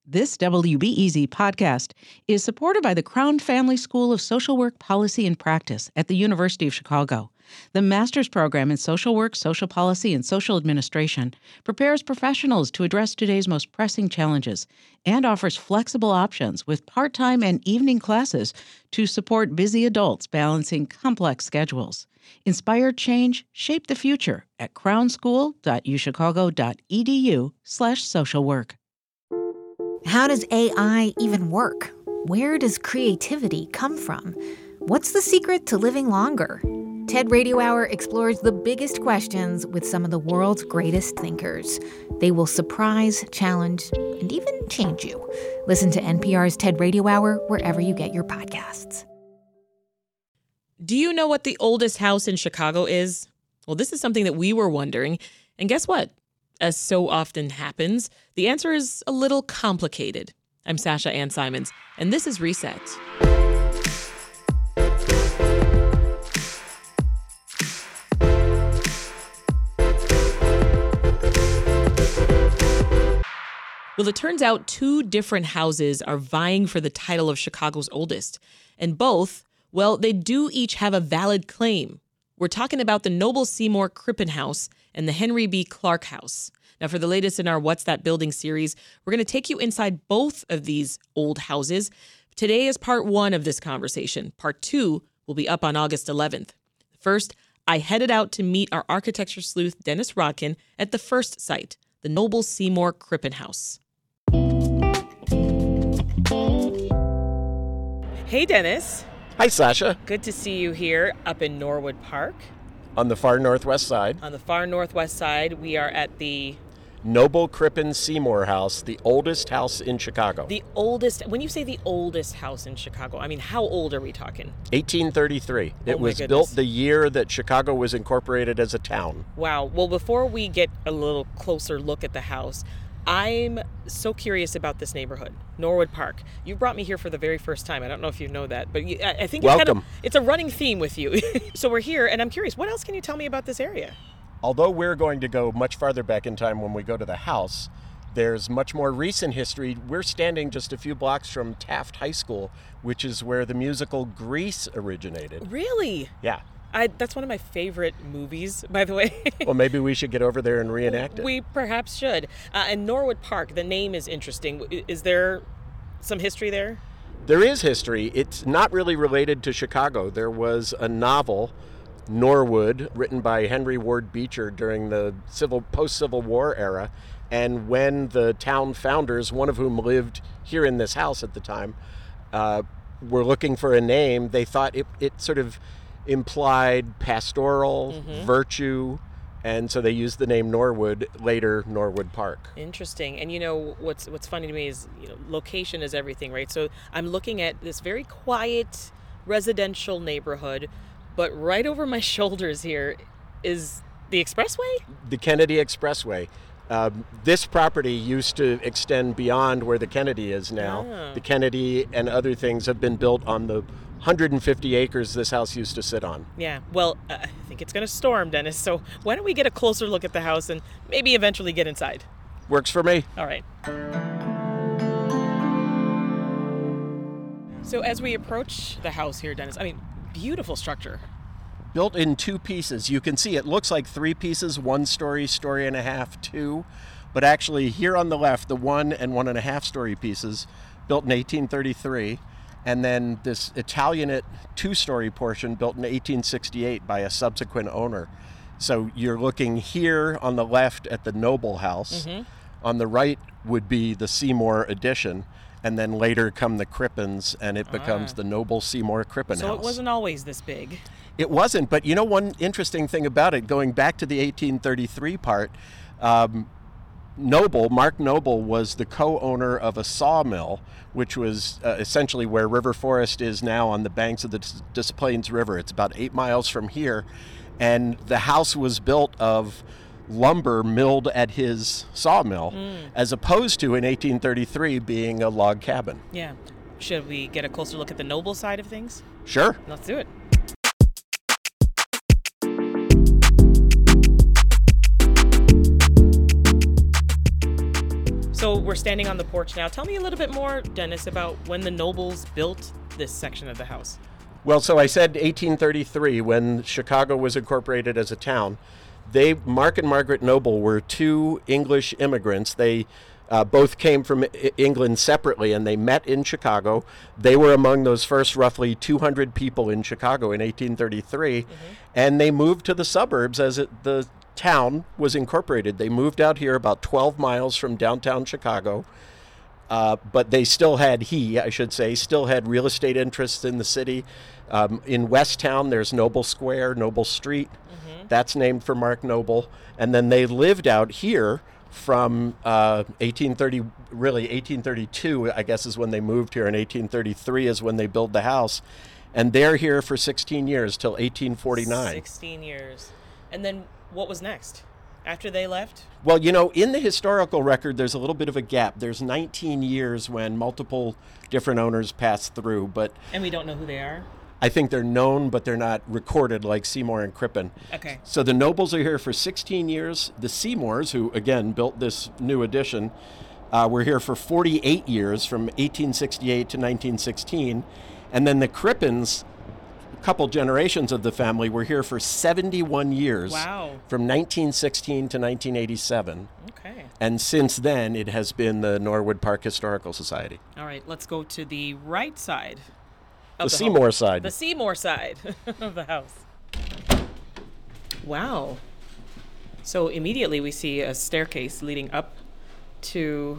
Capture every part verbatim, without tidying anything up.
This W B E Z podcast is supported by the Crown Family School of Social Work Policy and Practice at the University of Chicago. The master's program in social work, social policy, and social administration prepares professionals to address today's most pressing challenges and offers flexible options with part-time and evening classes to support busy adults balancing complex schedules. Inspire change, shape the future at crownschool.uchicago.edu slash social work. How does A I even work? Where does creativity come from? What's the secret to living longer? TED Radio Hour explores the biggest questions with some of the world's greatest thinkers. They will surprise, challenge, and even change you. Listen to N P R's TED Radio Hour wherever you get your podcasts. Do you know what the oldest house in Chicago is? Well, this is something that we were wondering. And guess what? As so often happens, the answer is a little complicated. I'm Sasha Ann Simons, and this is Reset. Well, it turns out two different houses are vying for the title of Chicago's oldest. And both, well, they do each have a valid claim. We're talking about the Noble Seymour Crippen House and the Henry B. Clark House. Now, for the latest in our What's That Building series, we're going to take you inside both of these old houses. Today is part one of this conversation. Part two will be up on August eleventh. First, I headed out to meet our architecture sleuth, Dennis Rodkin, at the first site, the Noble Seymour Crippen House. Hey, Dennis. Hi, Sasha. Good to see you here up in Norwood Park. On the far northwest side. On the far northwest side, we are at the Noble Crippen Seymour House, the oldest house in Chicago. The oldest, when you say the oldest house in Chicago, I mean, how old are we talking? eighteen thirty-three. It Oh my was goodness. built the year that Chicago was incorporated as a town. Wow. Well, before we get a little closer look at the house, I'm so curious about this neighborhood, Norwood Park. You brought me here for the very first time. I don't know if you know that, but you, I, I think it's, kind of, Welcome. it's a running theme with you. So we're here, and I'm curious, what else can you tell me about this area? Although we're going to go much farther back in time when we go to the house, there's much more recent history. We're standing just a few blocks from Taft High School, which is where the musical Grease originated. Really? Yeah. I, that's one of my favorite movies, by the way. Well, maybe we should get over there and reenact it. We perhaps should. Uh, and Norwood Park, the name is interesting. Is there some history there? There is history. It's not really related to Chicago. There was a novel, Norwood, written by Henry Ward Beecher during the civil post-Civil War era. And when the town founders, one of whom lived here in this house at the time, uh, were looking for a name, they thought it, it sort of implied pastoral, Mm-hmm. virtue, and so they used the name Norwood, later Norwood Park. Interesting. And you know, what's what's funny to me is, you know, location is everything, right? So I'm looking at this very quiet residential neighborhood, but right over my shoulders here is the expressway? The Kennedy Expressway. Um, this property used to extend beyond where the Kennedy is now. Ah. The Kennedy and other things have been built on the one hundred fifty acres this house used to sit on. Yeah. Well, uh, I think it's going to storm, Dennis. So why don't we get a closer look at the house and maybe eventually get inside? Works for me. All right. So as we approach the house here, Dennis, I mean, beautiful structure. Built in two pieces. You can see it looks like three pieces, one story, story and a half, two. But actually here on the left, the one and one and a half story pieces built in eighteen thirty-three. And then this Italianate two-story portion built in eighteen sixty-eight by a subsequent owner. So you're looking here on the left at the Noble House. Mm-hmm. On the right would be the Seymour addition. And then later come the Crippens, and it becomes Ah. the Noble Seymour Crippen So House. it wasn't always this big. It wasn't, but you know one interesting thing about it, going back to the eighteen thirty-three part, um, Noble, Mark Noble, was the co-owner of a sawmill, which was uh, essentially where River Forest is now on the banks of the Des, Des Plaines River. It's about eight miles from here. And the house was built of lumber milled at his sawmill, Mm. as opposed to in eighteen thirty-three being a log cabin. Yeah. Should we get a closer look at the Noble side of things? Sure. Let's do it. So we're standing on the porch now. Tell me a little bit more, Dennis, about when the Nobles built this section of the house. Well, so I said eighteen thirty-three, when Chicago was incorporated as a town. They, Mark and Margaret Noble, were two English immigrants. They uh, both came from I- England separately, and they met in Chicago. They were among those first roughly two hundred people in Chicago in eighteen thirty-three, mm-hmm. and they moved to the suburbs as it, the town was incorporated. They moved out here about twelve miles from downtown Chicago, uh, but they still had, he, I should say, still had real estate interests in the city. Um, in West Town, there's Noble Square, Noble Street. Mm-hmm. That's named for Mark Noble. And then they lived out here from uh, eighteen thirty, really eighteen thirty-two, I guess, is when they moved here, and eighteen thirty-three is when they built the house. And they're here for sixteen years, till eighteen forty-nine. sixteen years. And then what was next after they left? Well, you know, in the historical record, there's a little bit of a gap. There's nineteen years when multiple different owners passed through, but... And we don't know who they are? I think they're known, but they're not recorded like Seymour and Crippen. Okay. So the Nobles are here for sixteen years. The Seymours, who, again, built this new addition, uh, were here for forty-eight years, from eighteen sixty-eight to nineteen sixteen. And then the Crippens, a couple generations of the family, were here for seventy-one years. Wow. From nineteen sixteen to nineteen eighty-seven. Okay. And since then, it has been the Norwood Park Historical Society. All right, let's go to the right side. The, the Seymour home. side. The Seymour side of the house. Wow. So immediately we see a staircase leading up to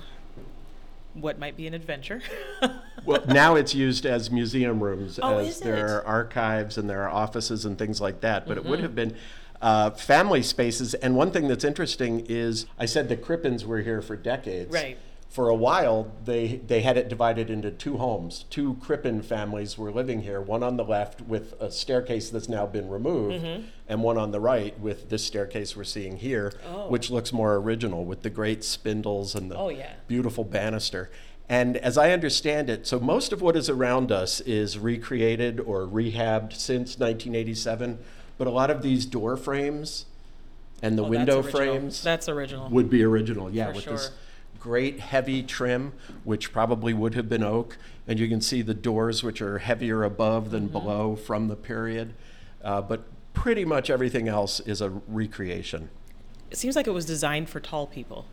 what might be an adventure. Well, now it's used as museum rooms, oh, as is there it? are archives and there are offices and things like that. But Mm-hmm. it would have been uh, family spaces. And one thing that's interesting is, I said the Crippens were here for decades. Right. For a while, they they had it divided into two homes. Two Crippen families were living here, one on the left with a staircase that's now been removed, mm-hmm. and one on the right with this staircase we're seeing here, oh. which looks more original with the great spindles and the oh, yeah. beautiful banister. And as I understand it, so most of what is around us is recreated or rehabbed since nineteen eighty-seven, but a lot of these door frames and the oh, window that's original. frames That's original. would be original, yeah, For with sure. this great heavy trim, which probably would have been oak. And you can see the doors, which are heavier above than mm-hmm. below from the period. Uh, but pretty much everything else is a recreation. It seems like it was designed for tall people.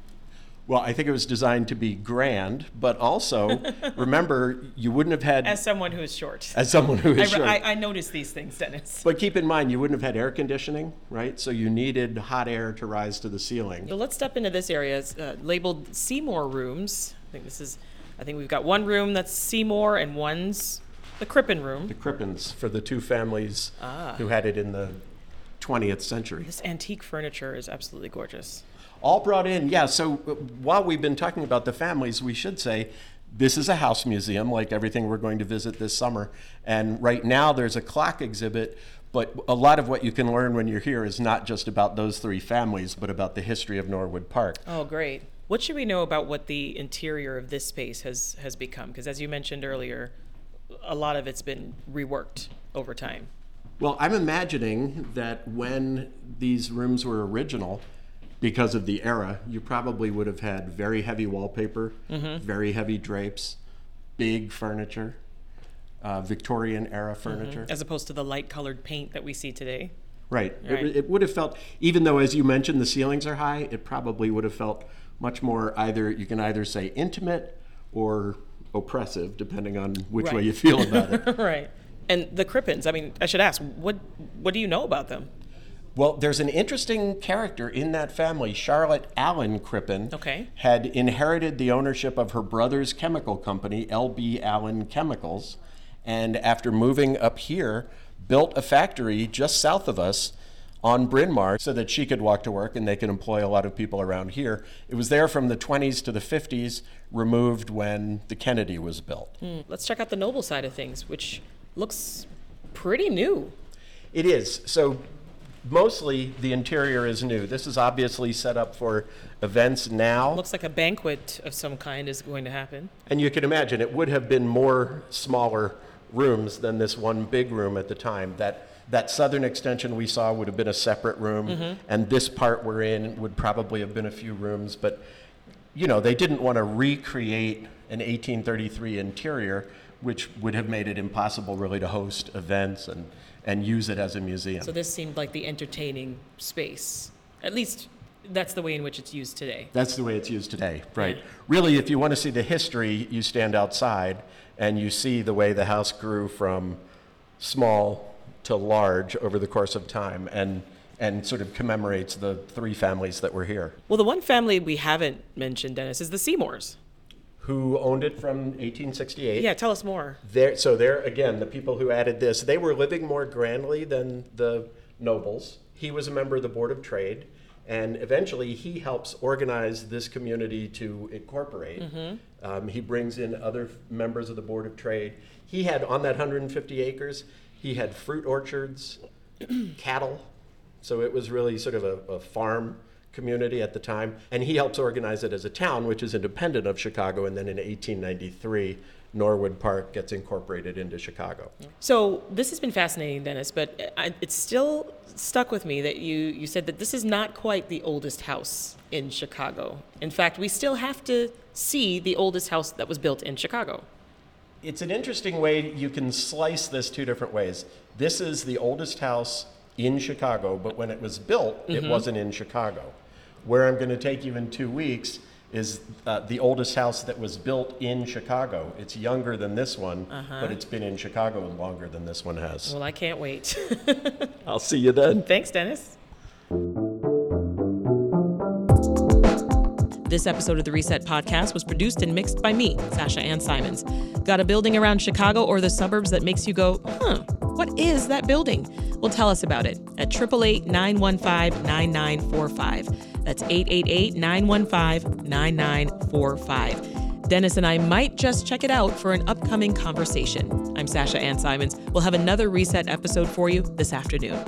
Well, I think it was designed to be grand, but also, remember, you wouldn't have had... As someone who is short. As someone who is I, short. I, I noticed these things, Dennis. But keep in mind, you wouldn't have had air conditioning, right? So you needed hot air to rise to the ceiling. So let's step into this area. It's uh, labeled Seymour rooms. I think this is, I think we've got one room that's Seymour and one's the Crippen room. The Crippens, for the two families Ah. who had it in the twentieth century. This antique furniture is absolutely gorgeous. All brought in, yeah. So uh, while we've been talking about the families, we should say this is a house museum, like everything we're going to visit this summer. And right now there's a clock exhibit, but a lot of what you can learn when you're here is not just about those three families, but about the history of Norwood Park. Oh, great. What should we know about what the interior of this space has, has become? Because as you mentioned earlier, a lot of it's been reworked over time. Well, I'm imagining that when these rooms were original, because of the era, you probably would have had very heavy wallpaper, mm-hmm. very heavy drapes, big furniture, uh, Victorian era furniture. Mm-hmm. As opposed to the light colored paint that we see today. Right. Right. It, it would have felt, even though, as you mentioned, the ceilings are high, it probably would have felt much more either, you can either say intimate or oppressive, depending on which right. way you feel about it. Right. And the Crippens, I mean, I should ask, what what do you know about them? Well, there's an interesting character in that family. Charlotte Allen Crippen okay. had inherited the ownership of her brother's chemical company, L B Allen Chemicals, and after moving up here, built a factory just south of us on Bryn Mawr so that she could walk to work and they could employ a lot of people around here. It was there from the twenties to the fifties, removed when the Kennedy was built. Mm. Let's check out the Noble side of things, which looks pretty new. It is. So mostly the interior is new. This is obviously set up for events now. Looks like a banquet of some kind is going to happen. And you can imagine it would have been more smaller rooms than this one big room at the time. That that southern extension we saw would have been a separate room, mm-hmm. and this part we're in would probably have been a few rooms. But you know, they didn't want to recreate an eighteen thirty-three interior, which would have made it impossible really to host events and, and use it as a museum. So this seemed like the entertaining space. At least that's the way in which it's used today. That's the way it's used today, right. Yeah. Really, if you want to see the history, you stand outside and you see the way the house grew from small to large over the course of time, and and sort of commemorates the three families that were here. Well, the one family we haven't mentioned, Dennis, is the Seymours. Who owned it from eighteen sixty-eight. Yeah, tell us more. They're, so they're, again, the people who added this, they were living more grandly than the Nobles. He was a member of the Board of Trade, and eventually he helps organize this community to incorporate. Mm-hmm. Um, he brings in other members of the Board of Trade. He had, on that one hundred fifty acres, he had fruit orchards, cattle. So it was really sort of a, a farm community at the time. And he helps organize it as a town, which is independent of Chicago. And then in eighteen ninety-three, Norwood Park gets incorporated into Chicago. So this has been fascinating, Dennis, but I, it's still stuck with me that you, you said that this is not quite the oldest house in Chicago. In fact, we still have to see the oldest house that was built in Chicago. It's an interesting way. You can slice this two different ways. This is the oldest house in Chicago, but when it was built, mm-hmm. it wasn't in Chicago. Where I'm going to take you in two weeks is uh, the oldest house that was built in Chicago. It's younger than this one, uh-huh. but it's been in Chicago longer than this one has. Well, I can't wait. I'll see you then. Thanks, Dennis. This episode of the Reset Podcast was produced and mixed by me, Sasha Ann Simons. Got a building around Chicago or the suburbs that makes you go, huh, what is that building? Well, tell us about it at eight eight eight, nine one five, nine nine four five. That's eight eight eight, nine one five, nine nine four five. Dennis and I might just check it out for an upcoming conversation. I'm Sasha Ann Simons. We'll have another Reset episode for you this afternoon.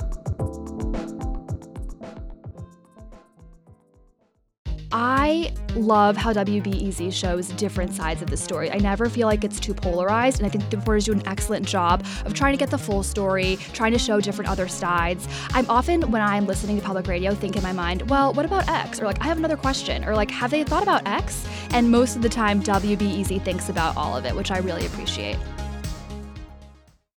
I love how W B E Z shows different sides of the story. I never feel like it's too polarized, and I think the reporters do an excellent job of trying to get the full story, trying to show different other sides. I'm often, when I'm listening to public radio, think in my mind, well, what about X? Or like, I have another question. Or like, have they thought about X? And most of the time, W B E Z thinks about all of it, which I really appreciate.